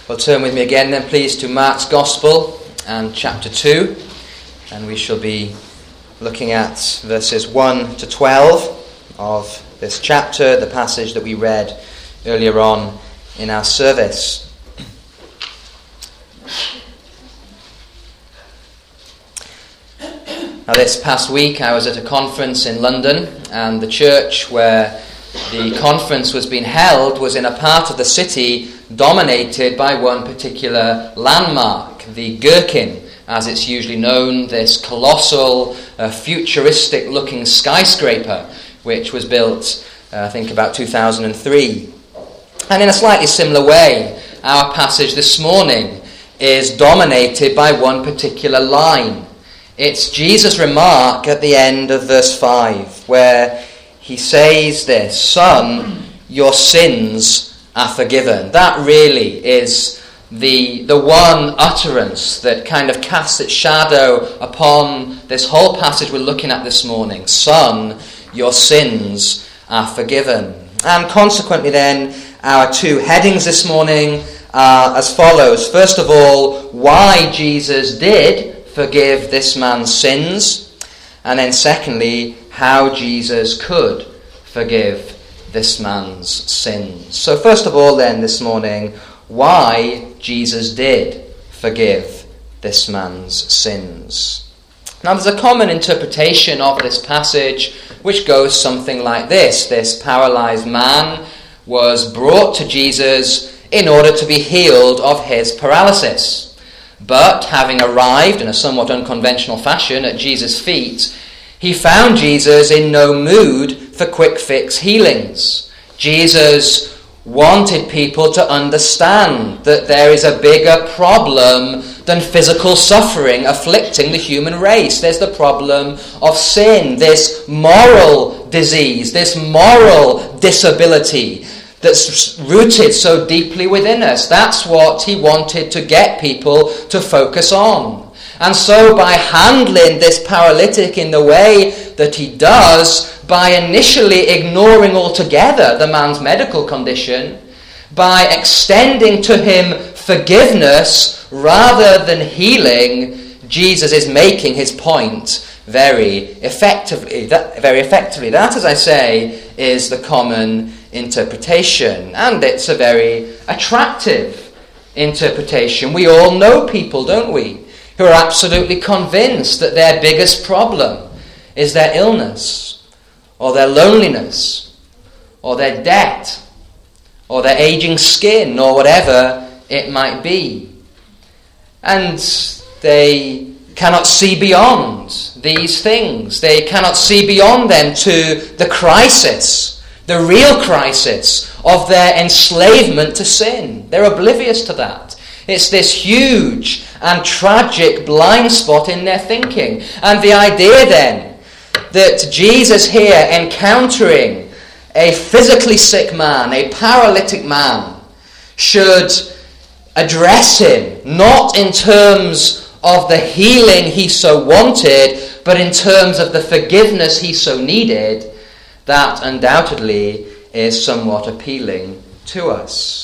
Well, turn with me again then, please, to Mark's Gospel and chapter 2. And we shall be looking at verses 1 to 12 of this chapter, the passage that we read earlier on in our service. Now, this past week I was at a conference in London, and the church where the conference was being held was in a part of the city dominated by one particular landmark, the Gherkin, as it's usually known, this colossal, futuristic-looking skyscraper, which was built, I think, about 2003. And in a slightly similar way, our passage this morning is dominated by one particular line. It's Jesus' remark at the end of verse 5, where he says this, "Son, your sins are forgiven." That really is the one utterance that kind of casts its shadow upon this whole passage we're looking at this morning. Son, your sins are forgiven. And consequently then, our two headings this morning are as follows. First of all, why Jesus did forgive this man's sins. And then secondly, how Jesus could forgive this man's sins. So first of all then this morning, why Jesus did forgive this man's sins. Now there's a common interpretation of this passage which goes something like this. This paralyzed man was brought to Jesus in order to be healed of his paralysis. But having arrived in a somewhat unconventional fashion at Jesus' feet, he found Jesus in no mood for quick fix healings. Jesus wanted people to understand that there is a bigger problem than physical suffering afflicting the human race. There's the problem of sin, this moral disease, this moral disability that's rooted so deeply within us. That's what he wanted to get people to focus on. And so by handling this paralytic in the way that he does, by initially ignoring altogether the man's medical condition, by extending to him forgiveness rather than healing, Jesus is making his point very effectively. That, as I say, is the common interpretation. And it's a very attractive interpretation. We all know people, don't we, who are absolutely convinced that their biggest problem is their illness, or their loneliness, or their debt, or their aging skin, or whatever it might be. And they cannot see beyond these things. They cannot see beyond them to the crisis, the real crisis of their enslavement to sin. They're oblivious to that. It's this huge and tragic blind spot in their thinking. And the idea then that Jesus here encountering a physically sick man, a paralytic man, should address him not in terms of the healing he so wanted, but in terms of the forgiveness he so needed, that undoubtedly is somewhat appealing to us.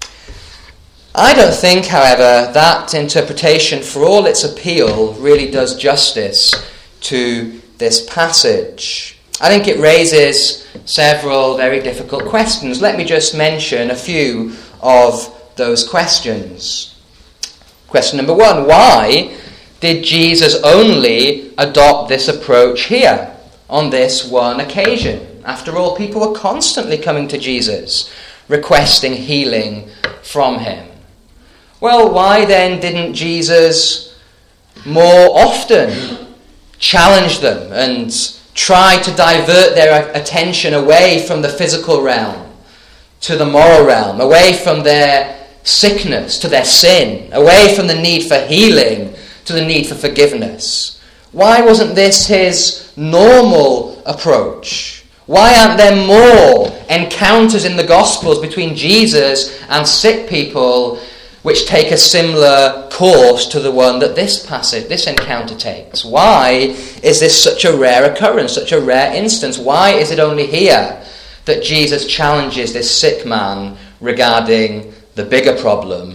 I don't think, however, that interpretation, for all its appeal, really does justice to this passage. I think it raises several very difficult questions. Let me just mention a few of those questions. Question number 1, why did Jesus only adopt this approach here, on this one occasion? After all, people were constantly coming to Jesus, requesting healing from him. Well, why then didn't Jesus more often challenge them and try to divert their attention away from the physical realm to the moral realm, away from their sickness to their sin, away from the need for healing to the need for forgiveness? Why wasn't this his normal approach? Why aren't there more encounters in the Gospels between Jesus and sick people which take a similar course to the one that this encounter takes? Why is this such a rare occurrence, such a rare instance? Why is it only here that Jesus challenges this sick man regarding the bigger problem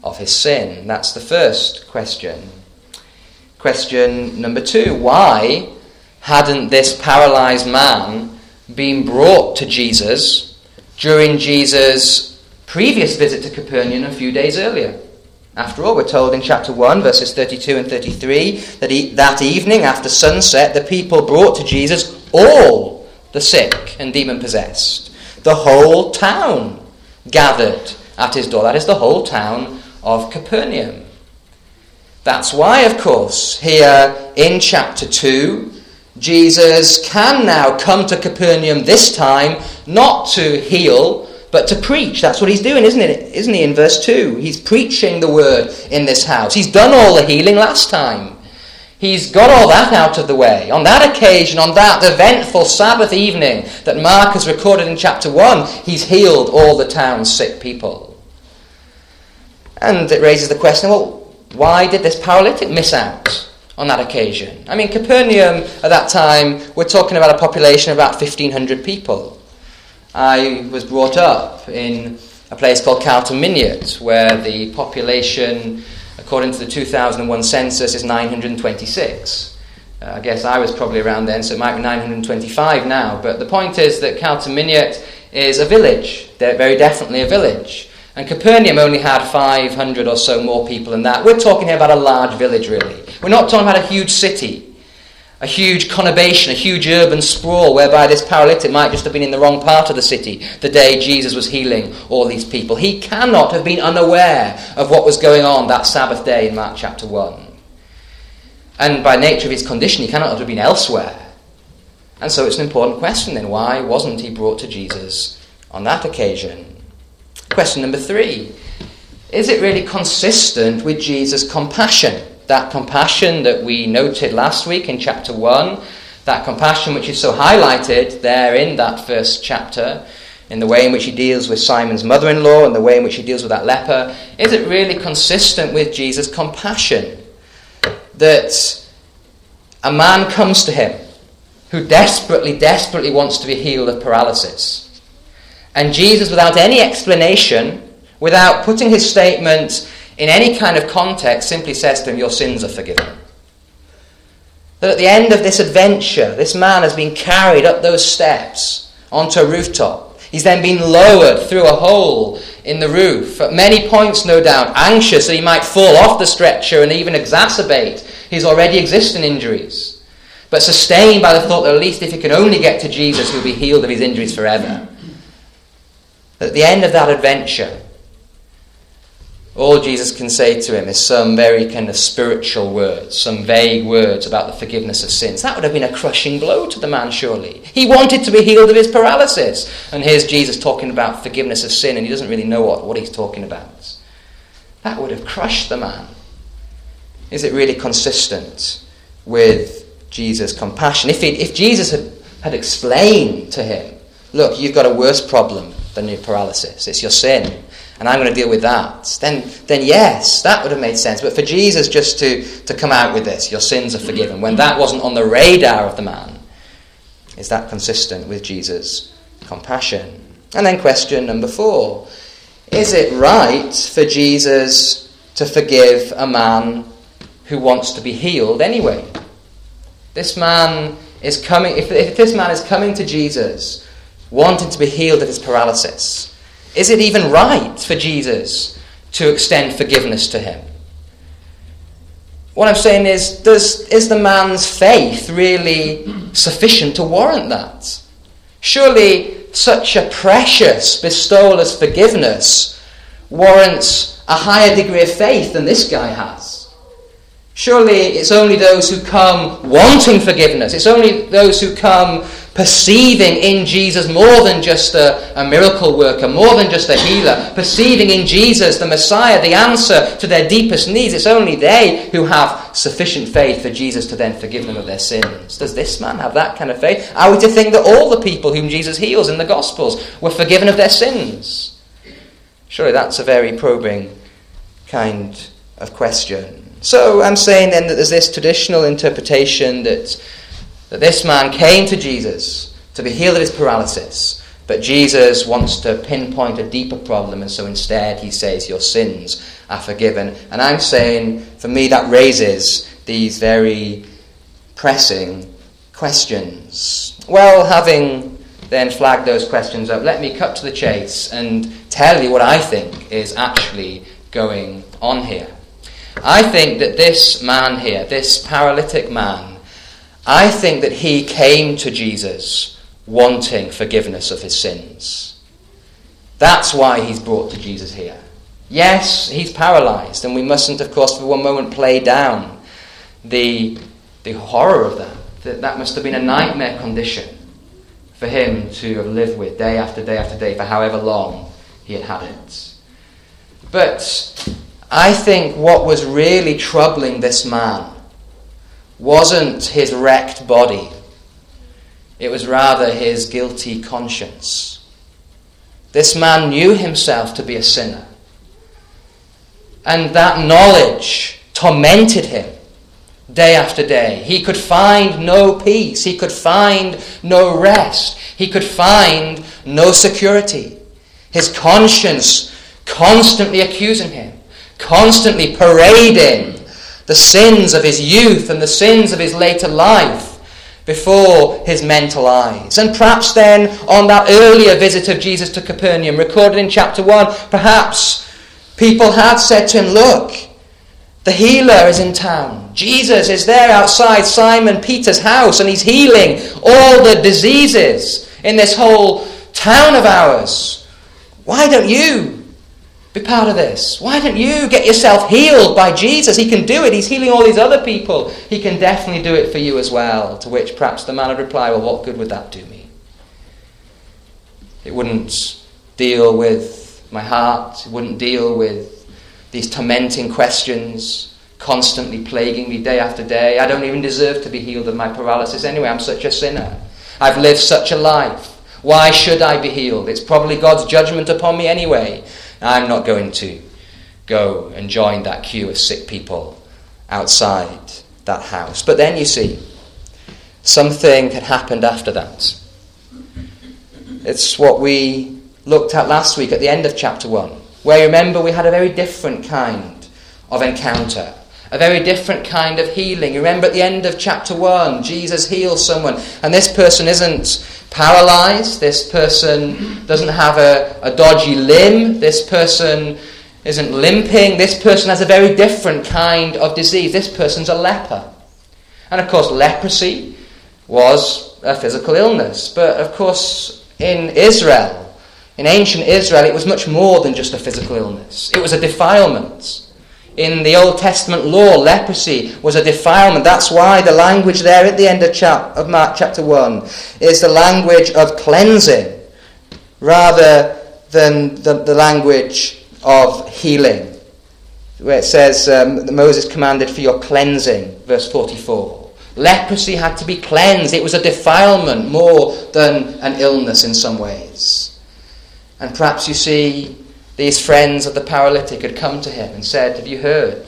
of his sin? That's the first question. Question number 2, why hadn't this paralyzed man been brought to Jesus during Jesus' previous visit to Capernaum a few days earlier? After all, we're told in chapter 1, verses 32 and 33, that that evening after sunset, the people brought to Jesus all the sick and demon-possessed. The whole town gathered at his door. That is the whole town of Capernaum. That's why, of course, here in chapter 2, Jesus can now come to Capernaum this time, not to heal, but to preach. That's what he's doing, isn't he, in verse 2? He's preaching the word in this house. He's done all the healing last time. He's got all that out of the way. On that occasion, on that eventful Sabbath evening that Mark has recorded in chapter 1, he's healed all the town's sick people. And it raises the question, well, why did this paralytic miss out on that occasion? I mean, Capernaum at that time, we're talking about a population of about 1,500 people. I was brought up in a place called Carlton Minyard, where the population, according to the 2001 census, is 926. I guess I was probably around then, so it might be 925 now. But the point is that Carlton Minyard is a village. They're very definitely a village. And Capernaum only had 500 or so more people than that. We're talking here about a large village, really. We're not talking about a huge city, a huge conurbation, a huge urban sprawl, whereby this paralytic might just have been in the wrong part of the city the day Jesus was healing all these people. He cannot have been unaware of what was going on that Sabbath day in Mark chapter 1. And by nature of his condition, he cannot have been elsewhere. And so it's an important question then. Why wasn't he brought to Jesus on that occasion? Question number 3. Is it really consistent with Jesus' compassion? That compassion that we noted last week in chapter 1, that compassion which is so highlighted there in that first chapter, in the way in which he deals with Simon's mother-in-law and the way in which he deals with that leper, is it really consistent with Jesus' compassion that a man comes to him who desperately wants to be healed of paralysis, and Jesus, without any explanation, without putting his statement in any kind of context, simply says to him, your sins are forgiven. That at the end of this adventure, this man has been carried up those steps onto a rooftop. He's then been lowered through a hole in the roof, at many points, no doubt, anxious that he might fall off the stretcher and even exacerbate his already existing injuries, but sustained by the thought that at least if he can only get to Jesus, he'll be healed of his injuries forever. At the end of that adventure, all Jesus can say to him is some very kind of spiritual words, some vague words about the forgiveness of sins. That would have been a crushing blow to the man, surely. He wanted to be healed of his paralysis. And here's Jesus talking about forgiveness of sin, and he doesn't really know what he's talking about. That would have crushed the man. Is it really consistent with Jesus' compassion? If Jesus had explained to him, look, you've got a worse problem than your paralysis. It's your sin. And I'm going to deal with that. Then yes, that would have made sense. But for Jesus just to come out with this, your sins are forgiven, when that wasn't on the radar of the man, is that consistent with Jesus' compassion? And then question number 4. Is it right for Jesus to forgive a man who wants to be healed anyway? This man is coming, if this man is coming to Jesus wanting to be healed of his paralysis, is it even right for Jesus to extend forgiveness to him? What I'm saying is the man's faith really sufficient to warrant that? Surely such a precious bestowal as forgiveness warrants a higher degree of faith than this guy has. Surely it's only those who come wanting forgiveness. It's only those who come perceiving in Jesus more than just a miracle worker, more than just a healer, perceiving in Jesus the Messiah, the answer to their deepest needs. It's only they who have sufficient faith for Jesus to then forgive them of their sins. Does this man have that kind of faith? Are we to think that all the people whom Jesus heals in the Gospels were forgiven of their sins? Surely that's a very probing kind of question. So I'm saying then that there's this traditional interpretation that this man came to Jesus to be healed of his paralysis, but Jesus wants to pinpoint a deeper problem, and so instead he says, your sins are forgiven. And I'm saying, for me, that raises these very pressing questions. Well, having then flagged those questions up, let me cut to the chase and tell you what I think is actually going on here. I think that this man here, this paralytic man, I think that he came to Jesus wanting forgiveness of his sins. That's why he's brought to Jesus here. Yes, he's paralyzed, and we mustn't, of course, for one moment play down the horror of that. That must have been a nightmare condition for him to have lived with day after day after day for however long he had had it. But I think what was really troubling this man wasn't his wrecked body. It was rather his guilty conscience. This man knew himself to be a sinner. And that knowledge tormented him day after day. He could find no peace. He could find no rest. He could find no security. His conscience constantly accusing him, constantly parading the sins of his youth and the sins of his later life before his mental eyes. And perhaps then, on that earlier visit of Jesus to Capernaum, recorded in chapter 1, perhaps people had said to him, look, the healer is in town. Jesus is there outside Simon Peter's house, and he's healing all the diseases in this whole town of ours. Why don't you be part of this? Why don't you get yourself healed by Jesus? He can do it. He's healing all these other people. He can definitely do it for you as well. To which perhaps the man would reply, well, what good would that do me? It wouldn't deal with my heart. It wouldn't deal with these tormenting questions constantly plaguing me day after day. I don't even deserve to be healed of my paralysis anyway. I'm such a sinner. I've lived such a life. Why should I be healed? It's probably God's judgment upon me anyway. I'm not going to go and join that queue of sick people outside that house. But then you see, something had happened after that. It's what we looked at last week at the end of chapter 1, where you remember we had a very different kind of encounter, a very different kind of healing. You remember at the end of chapter 1, Jesus heals someone, and this person isn't paralyzed, this person doesn't have a dodgy limb, this person isn't limping, this person has a very different kind of disease. This person's a leper. And of course, leprosy was a physical illness, but of course in Israel, in ancient Israel, it was much more than just a physical illness. It was a defilement. In the Old Testament law, leprosy was a defilement. That's why the language there at the end of Mark chapter 1 is the language of cleansing rather than the language of healing, where it says that Moses commanded for your cleansing, verse 44. Leprosy had to be cleansed. It was a defilement more than an illness in some ways. And perhaps you see, these friends of the paralytic had come to him and said, have you heard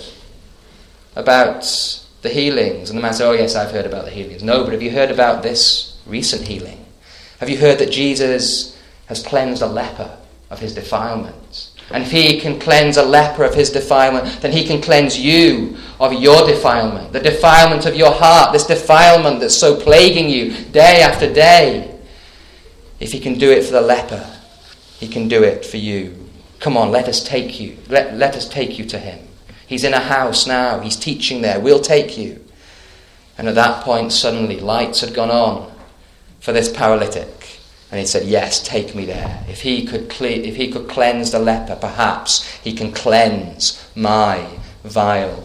about the healings? And the man said, oh yes, I've heard about the healings. No, but have you heard about this recent healing? Have you heard that Jesus has cleansed a leper of his defilement? And if he can cleanse a leper of his defilement, then he can cleanse you of your defilement, the defilement of your heart, this defilement that's so plaguing you day after day. If he can do it for the leper, he can do it for you. Come on, let us take you. Let us take you to him. He's in a house now. He's teaching there. We'll take you. And at that point, suddenly, lights had gone on for this paralytic. And he said, yes, take me there. If he could cleanse the leper, perhaps he can cleanse my vile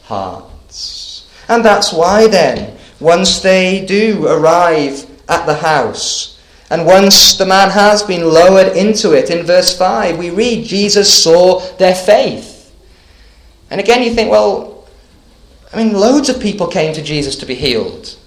hearts. And that's why then, once they do arrive at the house, and once the man has been lowered into it, in verse 5, we read, Jesus saw their faith. And again you think, well, loads of people came to Jesus to be healed.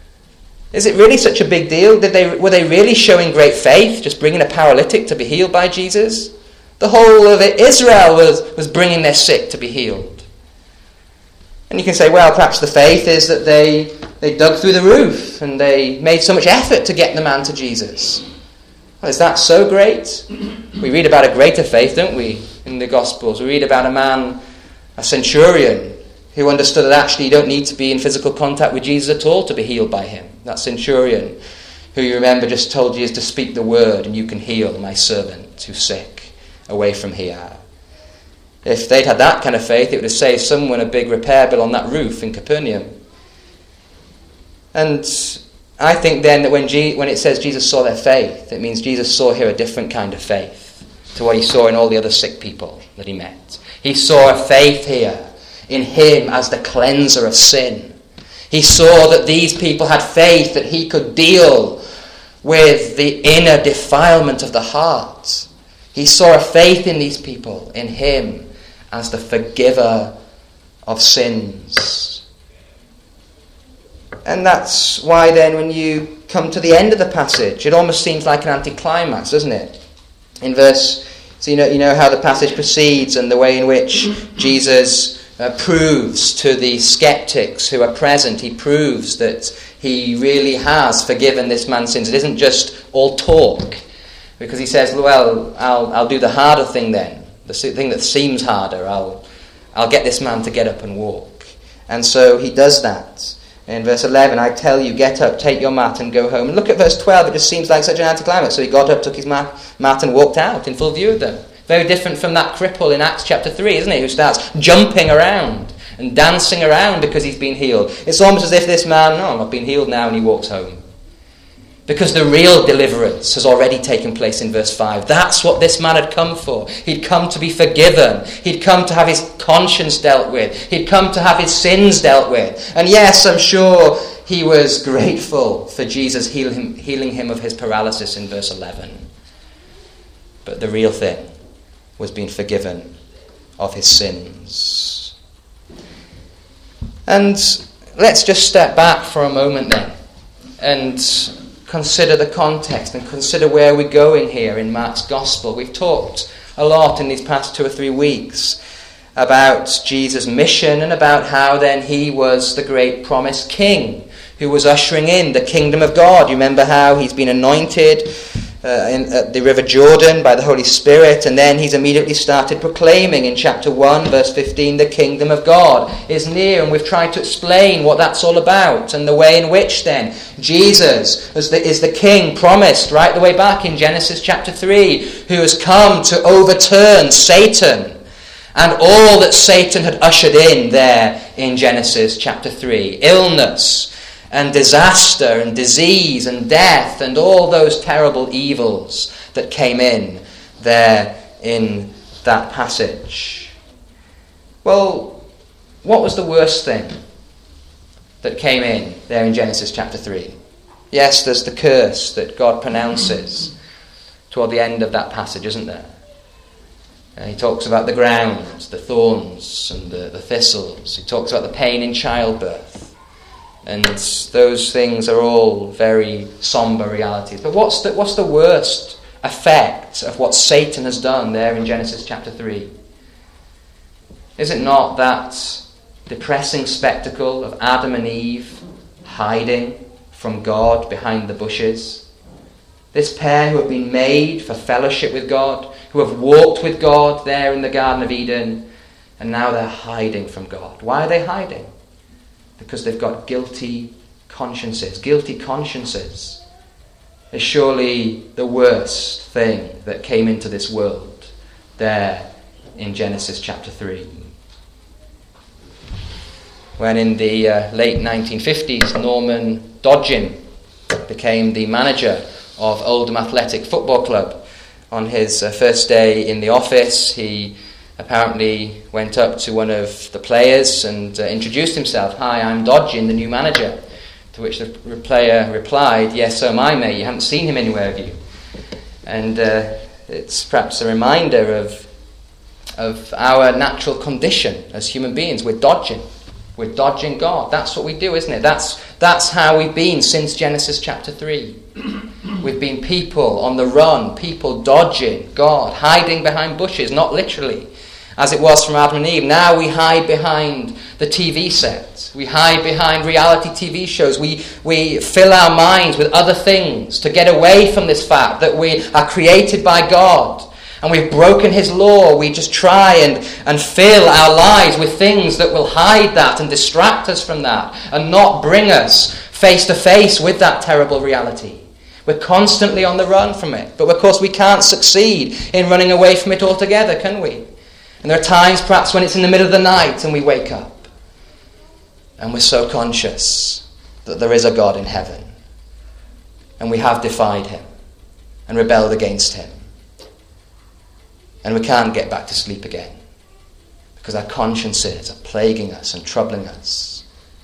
Is it really such a big deal? Were they really showing great faith, just bringing a paralytic to be healed by Jesus? The whole of Israel was bringing their sick to be healed. And you can say, well, perhaps the faith is that they dug through the roof and they made so much effort to get the man to Jesus. Well, is that so great? We read about a greater faith, don't we, in the Gospels? We read about a man, a centurion, who understood that actually you don't need to be in physical contact with Jesus at all to be healed by him. That centurion, who you remember just told Jesus to speak the word and you can heal my servant who's sick away from here. If they'd had that kind of faith, it would have saved someone a big repair bill on that roof in Capernaum. And I think then that when it says Jesus saw their faith, it means Jesus saw here a different kind of faith to what he saw in all the other sick people that he met. He saw a faith here in him as the cleanser of sin. He saw that these people had faith that he could deal with the inner defilement of the heart. He saw a faith in these people, in him as the forgiver of sins. And that's why then when you come to the end of the passage, it almost seems like an anticlimax, doesn't it? In verse, so you know how the passage proceeds and the way in which Jesus proves to the skeptics who are present, he proves that he really has forgiven this man's sins. It isn't just all talk, because he says, well, I'll do the harder thing then, the thing that seems harder. I'll get this man to get up and walk. And so he does that. In verse 11, I tell you, get up, take your mat and go home. And look at verse 12, it just seems like such an anticlimax. So he got up, took his mat and walked out in full view of them. Very different from that cripple in Acts chapter 3, isn't it? Who starts jumping around and dancing around because he's been healed. It's almost as if this man, I've been healed now, and he walks home. Because the real deliverance has already taken place in verse 5. That's what this man had come for. He'd come to be forgiven. He'd come to have his conscience dealt with. He'd come to have his sins dealt with. And yes, I'm sure he was grateful for Jesus healing him of his paralysis in verse 11. But the real thing was being forgiven of his sins. And let's just step back for a moment then and consider the context and consider where we're going here in Mark's Gospel. We've talked a lot in these past 2 or 3 weeks about Jesus' mission and about how then he was the great promised king who was ushering in the kingdom of God. You remember how he's been anointed at the River Jordan by the Holy Spirit, and then he's immediately started proclaiming in chapter 1 verse 15, the kingdom of God is near, and we've tried to explain what that's all about and the way in which then Jesus is the king promised right the way back in Genesis chapter 3, who has come to overturn Satan and all that Satan had ushered in there in Genesis chapter 3, illness and disaster and disease and death and all those terrible evils that came in there in that passage. Well, what was the worst thing that came in there in Genesis chapter 3? Yes, there's the curse that God pronounces toward the end of that passage, isn't there? He talks about the ground, the thorns and the thistles. He talks about the pain in childbirth. And those things are all very somber realities. But what's the worst effect of what Satan has done there in Genesis chapter 3? Is it not that depressing spectacle of Adam and Eve hiding from God behind the bushes? This pair who have been made for fellowship with God, who have walked with God there in the Garden of Eden, and now they're hiding from God. Why are they hiding? Because they've got guilty consciences. Guilty consciences is surely the worst thing that came into this world there in Genesis chapter 3. When in the late 1950s, Norman Dodgin became the manager of Oldham Athletic Football Club. On his first day in the office, he apparently went up to one of the players and introduced himself. Hi, I'm Dodgin, the new manager. To which the player replied, yes, so am I, mate. You haven't seen him anywhere, have you? And it's perhaps a reminder of our natural condition as human beings. We're dodging. We're dodging God. That's what we do, isn't it? That's how we've been since Genesis chapter 3. We've been people on the run, people dodging God, hiding behind bushes, not literally. as it was from Adam and Eve. Now we hide behind the TV set. We hide behind reality TV shows. We fill our minds with other things to get away from this fact that we are created by God. And we've broken his law. We just try and fill our lives with things that will hide that and distract us from that and not bring us face to face with that terrible reality. We're constantly on the run from it. But of course we can't succeed in running away from it altogether, can we? And there are times perhaps when it's in the middle of the night and we wake up and we're so conscious that there is a God in heaven and we have defied him and rebelled against him. And we can't get back to sleep again because our consciences are plaguing us and troubling us.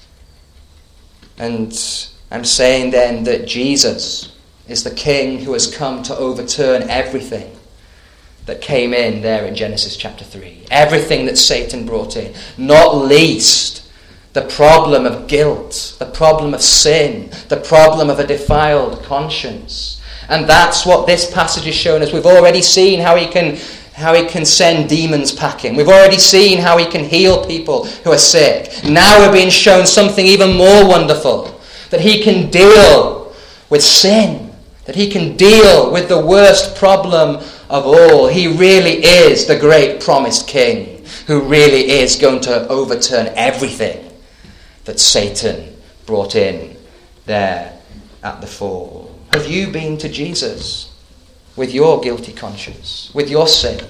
And I'm saying then that Jesus is the King who has come to overturn everything that came in there in Genesis chapter 3. Everything that Satan brought in. Not least the problem of guilt, the problem of sin, the problem of a defiled conscience. And that's what this passage is showing us. We've already seen how he can send demons packing. We've already seen how he can heal people who are sick. Now we're being shown something even more wonderful. That he can deal with sin. That he can deal with the worst problem of all. He really is the great promised king who really is going to overturn everything that Satan brought in there at the fall. Have you been to Jesus with your guilty conscience, with your sin?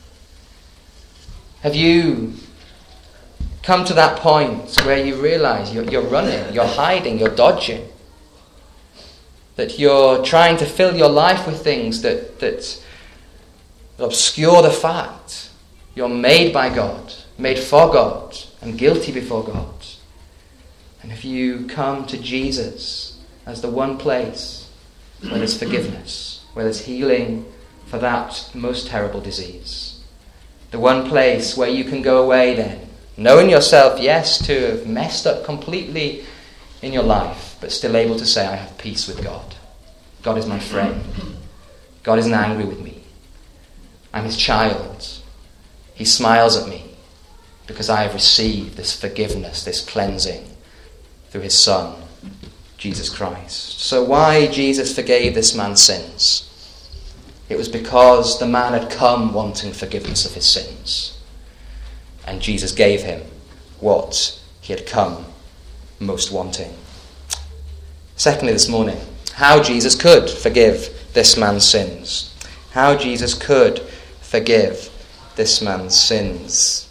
Have you come to that point where you realize you're running, you're hiding, you're dodging? That you're trying to fill your life with things that obscure the fact you're made by God, made for God, and guilty before God. And if you come to Jesus as the one place where there's forgiveness, where there's healing for that most terrible disease, the one place where you can go away then, knowing yourself, yes, to have messed up completely in your life, but still able to say, I have peace with God. God is my friend. God isn't angry with me. I'm his child. He smiles at me because I have received this forgiveness, this cleansing through his Son, Jesus Christ. So why Jesus forgave this man's sins? It was because the man had come wanting forgiveness of his sins. And Jesus gave him what he had come most wanting. Secondly, this morning, how Jesus could forgive this man's sins. How Jesus could forgive this man's sins.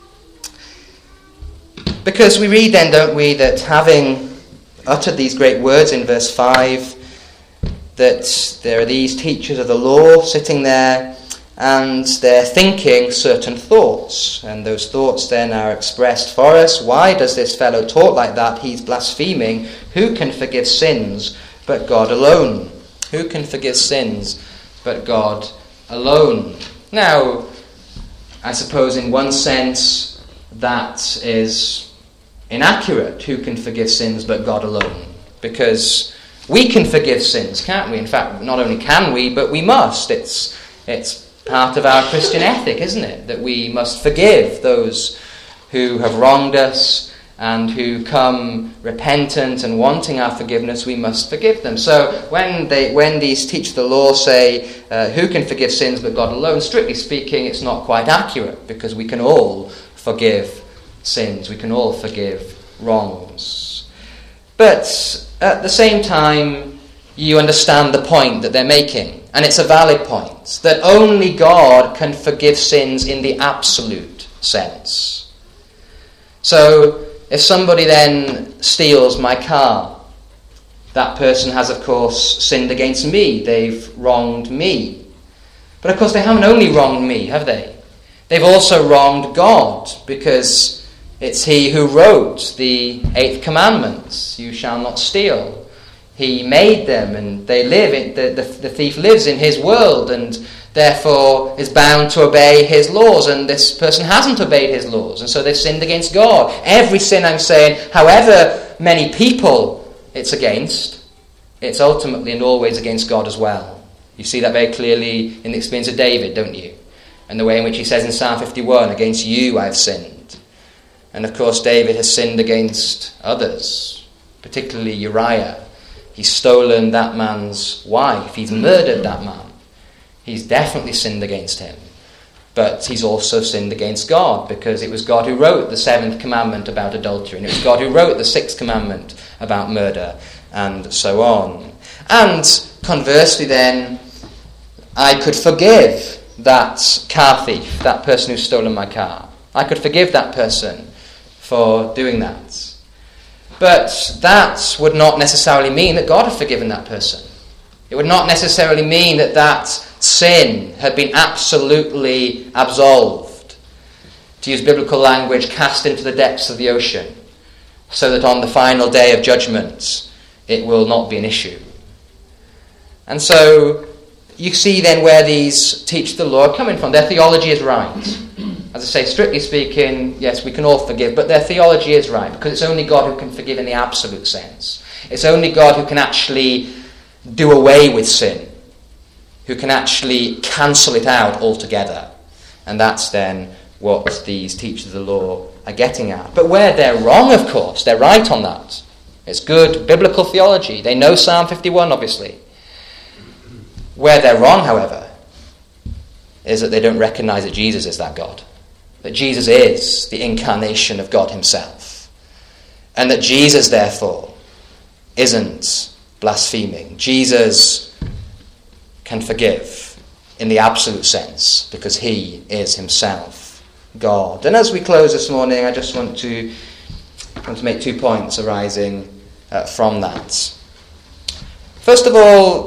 Because we read then, don't we, that having uttered these great words in verse 5, that there are these teachers of the law sitting there and they're thinking certain thoughts. And those thoughts then are expressed for us. Why does this fellow talk like that? He's blaspheming. Who can forgive sins but God alone? Who can forgive sins but God alone? Now, I suppose in one sense that is inaccurate. Who can forgive sins but God alone? Because we can forgive sins, can't we? In fact, not only can we, but we must. It's part of our Christian ethic, isn't it? That we must forgive those who have wronged us and who come repentant and wanting our forgiveness. We must forgive them. So when these teachers of the law say, who can forgive sins but God alone? Strictly speaking, it's not quite accurate, because we can all forgive sins. We can all forgive wrongs. But at the same time, you understand the point that they're making. And it's a valid point, that only God can forgive sins in the absolute sense. So, if somebody then steals my car, that person has, of course, sinned against me. They've wronged me. But, of course, they haven't only wronged me, have they? They've also wronged God, because it's he who wrote the 8th commandment, you shall not steal. He made them, and they live. The thief lives in his world, and therefore is bound to obey his laws. And this person hasn't obeyed his laws, and so they've sinned against God. Every sin, I'm saying, however many people it's against, it's ultimately and always against God as well. You see that very clearly in the experience of David, don't you? and the way in which he says in Psalm 51, against you I have sinned. And of course David has sinned against others, particularly Uriah. He's stolen that man's wife. He's murdered that man. He's definitely sinned against him. But he's also sinned against God, because it was God who wrote the 7th commandment about adultery, and it was God who wrote the 6th commandment about murder, and so on. And conversely then, I could forgive that car thief, that person who's stolen my car. I could forgive that person for doing that. But that would not necessarily mean that God had forgiven that person. It would not necessarily mean that that sin had been absolutely absolved. To use biblical language, cast into the depths of the ocean, so that on the final day of judgment it will not be an issue. And so you see then where these teachers of the law are coming from. Their theology is right. As I say, strictly speaking, yes, we can all forgive, but their theology is right, because it's only God who can forgive in the absolute sense. It's only God who can actually do away with sin, who can actually cancel it out altogether. And that's then what these teachers of the law are getting at. But where they're wrong, of course, they're right on that. It's good biblical theology. They know Psalm 51, obviously. Where they're wrong, however, is that they don't recognize that Jesus is that God. That Jesus is the incarnation of God himself. And that Jesus, therefore, isn't blaspheming. Jesus can forgive in the absolute sense, because he is himself God. And as we close this morning, I just want to make 2 points arising from that. First of all,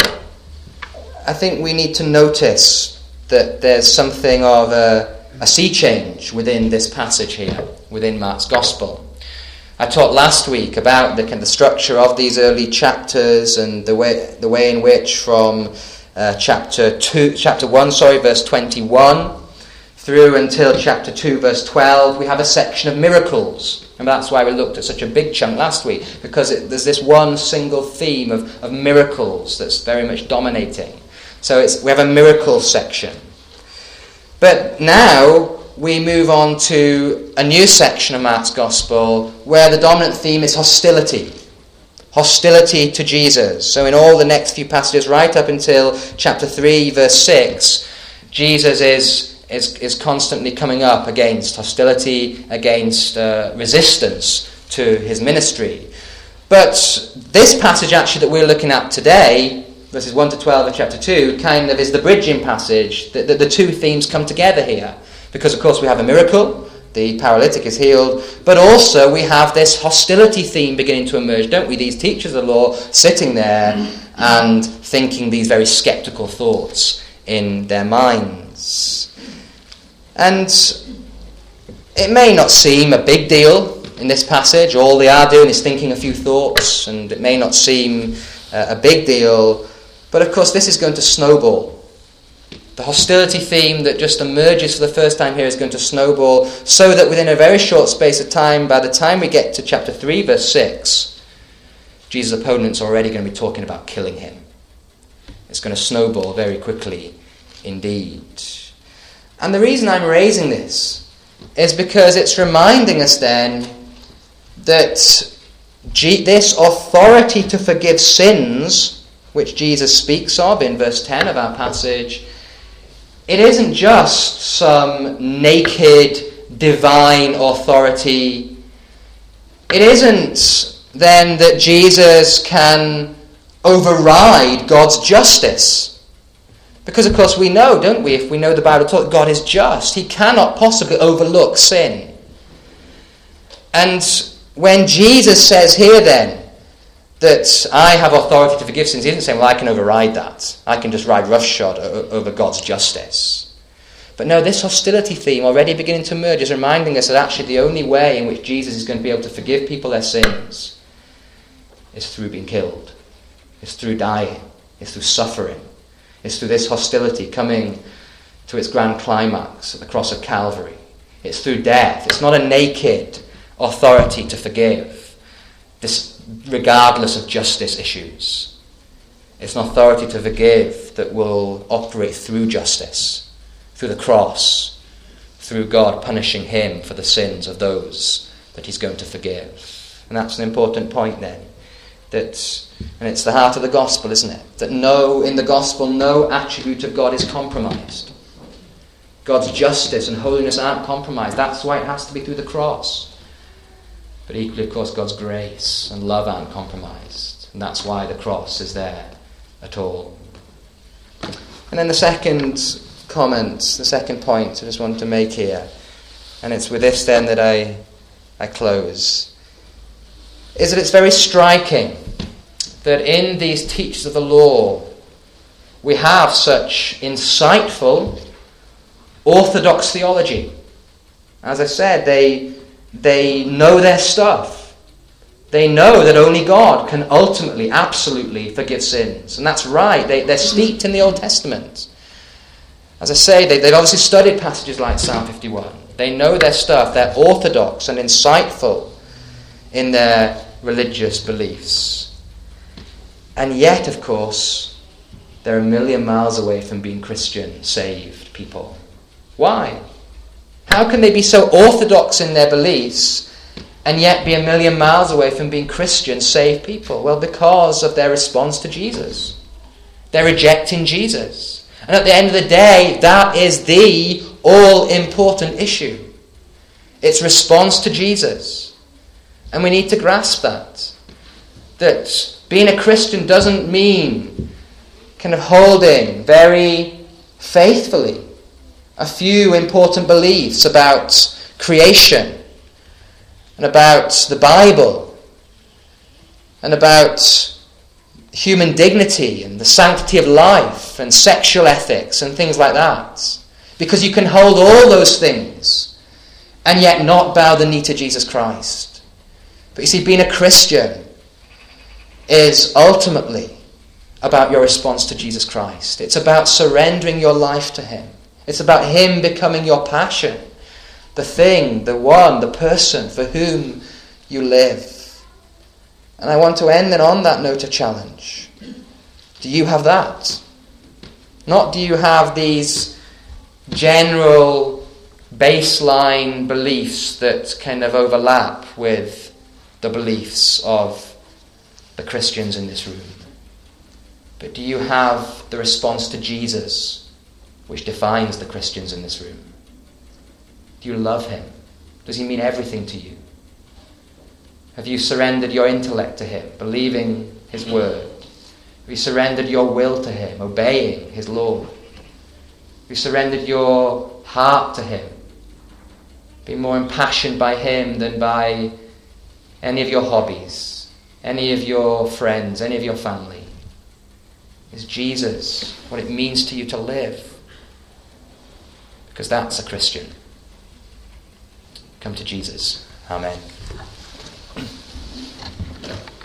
I think we need to notice that there's something of a sea change within this passage here, within Mark's Gospel. I talked last week about the structure of these early chapters, and the way in which from chapter 1, verse 21, through until chapter 2, verse 12, we have a section of miracles. And that's why we looked at such a big chunk last week, because there's this one single theme of miracles that's very much dominating. So we have a miracle section. But now we move on to a new section of Mark's Gospel where the dominant theme is hostility. Hostility to Jesus. So in all the next few passages, right up until chapter 3, verse 6, Jesus is constantly coming up against hostility, against resistance to his ministry. But this passage actually that we're looking at today, verses 1 to 12 of chapter 2, kind of is the bridging passage. The two themes come together here. Because, of course, we have a miracle, the paralytic is healed, but also we have this hostility theme beginning to emerge, don't we? These teachers of the law sitting there and thinking these very sceptical thoughts in their minds. And it may not seem a big deal in this passage. All they are doing is thinking a few thoughts, and it may not seem a big deal. But of course this is going to snowball. The hostility theme that just emerges for the first time here is going to snowball, so that within a very short space of time, by the time we get to chapter 3, verse 6, Jesus' opponents are already going to be talking about killing him. It's going to snowball very quickly indeed. And the reason I'm raising this is because it's reminding us then that this authority to forgive sins, which Jesus speaks of in verse 10 of our passage, it isn't just some naked divine authority. It isn't then that Jesus can override God's justice. Because of course we know, don't we, if we know the Bible at all, God is just. He cannot possibly overlook sin. And when Jesus says here then that I have authority to forgive sins, he isn't saying, well, I can override that. I can just ride roughshod over God's justice. But no, this hostility theme already beginning to emerge is reminding us that actually the only way in which Jesus is going to be able to forgive people their sins is through being killed. It's through dying. It's through suffering. It's through this hostility coming to its grand climax at the cross of Calvary. It's through death. It's not a naked authority to forgive, this regardless of justice issues. It's an authority to forgive that will operate through justice through the cross, through God punishing him for the sins of those that he's going to forgive. And that's an important point then. And it's the heart of the gospel, isn't it? That in the gospel, no attribute of God is compromised. God's justice and holiness aren't compromised. That's why it has to be through the cross. But equally, of course, God's grace and love aren't compromised. And that's why the cross is there at all. And then the second point I just want to make here, and it's with this then that I close, is that it's very striking that in these teachers of the law we have such insightful orthodox theology. As I said, they know their stuff. They know that only God can ultimately, absolutely forgive sins. And that's right. They're steeped in the Old Testament. As I say, they've obviously studied passages like Psalm 51. They know their stuff. They're orthodox and insightful in their religious beliefs. And yet, of course, they're a million miles away from being Christian, saved people. Why? How can they be so orthodox in their beliefs and yet be a million miles away from being Christian, saved people? Well, because of their response to Jesus. They're rejecting Jesus. And at the end of the day, that is the all-important issue. It's response to Jesus. And we need to grasp that. That being a Christian doesn't mean kind of holding very faithfully a few important beliefs about creation and about the Bible and about human dignity and the sanctity of life and sexual ethics and things like that. Because you can hold all those things and yet not bow the knee to Jesus Christ. But you see, being a Christian is ultimately about your response to Jesus Christ. It's about surrendering your life to him. It's about him becoming your passion, the thing, the one, the person for whom you live. And I want to end then on that note of challenge. Do you have that? Not do you have these general baseline beliefs that kind of overlap with the beliefs of the Christians in this room. But do you have the response to Jesus which defines the Christians in this room? Do you love him? Does he mean everything to you? Have you surrendered your intellect to him, believing his word? Have you surrendered your will to him, obeying his law? Have you surrendered your heart to him, being more impassioned by him than by any of your hobbies, any of your friends, any of your family? Is Jesus what it means to you to live? Because that's a Christian. Come to Jesus. Amen.